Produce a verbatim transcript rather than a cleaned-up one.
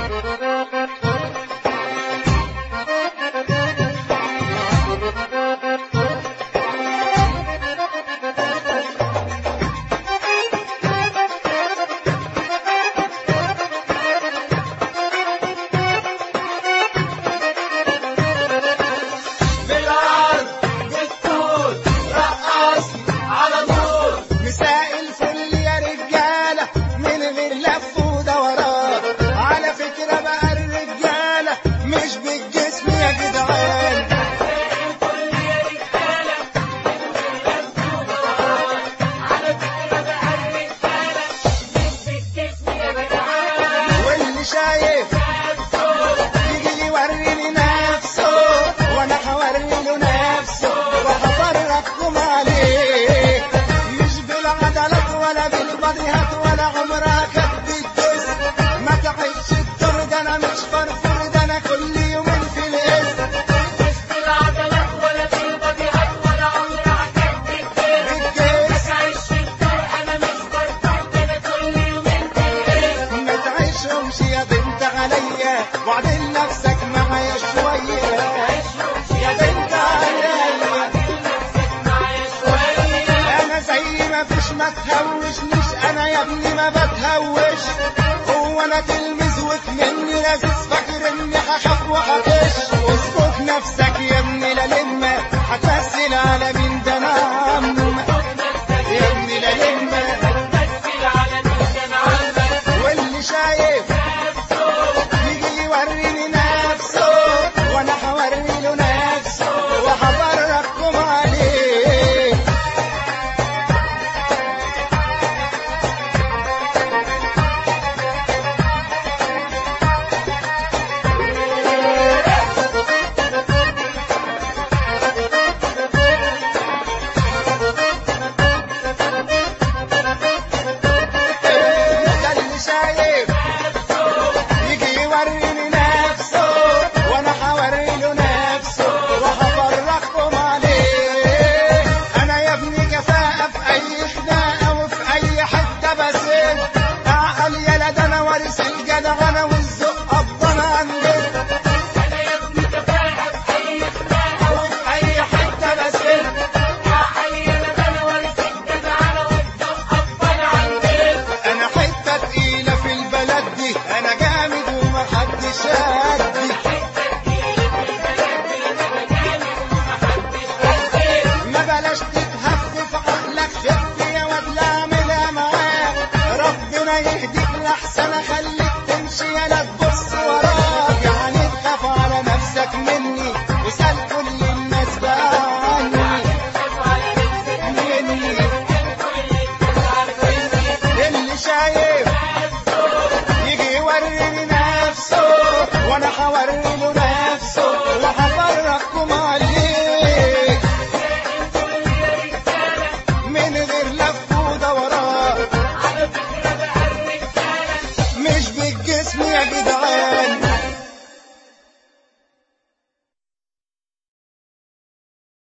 شايف يجي يوريني نفسه وانا هوري له نفسه وهفرجكم عليه، مش بالعضلات ولا بالبديهات ولا عمرها كانت بالجسم، ما تعيش الدور ده انا مش فرفور ده انا كل يومين في الاسم، مش بالعضلات ولا بالبديهات ولا عمرها كانت بالجسم، ما تعيش الدور انا مش فرفور ده انا كل يومين في الاسم، ما تعيشهمش يا بنت عليا وعدل نفسك معايا شوية يا بنت عليا، انا زي ما فيش ما تهوشنيش، انا يا ابني ما بتهوش، هو انا تلميذ وكمني لذيذ فاكر اني هخاف وهطش، اظبط نفسك يا ابني لا لما هتمثل على مين ده انا عم يا ابني لا لما هتمثل على مين ده انا عم، واللي شايف يجي يوريني نفسه وانا هوري له نفسه وهفرجكم عليه. ده اللي شايف يجي يوريني نفسه وانا هوري له نفسه وهفرجكم عليه، انا يا ابني كفاءة في اي خناقة وفي اي حتة بسد، اعقل يالا ده انا وارث الجدع انا والذوق افضل عندي، انا يا ابني كفاءة في اي خناقة وفي اي حتة بسد، عقل يالا ده انا وارث الجدعنة والذوق افضل عندي، انا حتة تقيلة في البلد دي، انا جامد ومحدش قدي.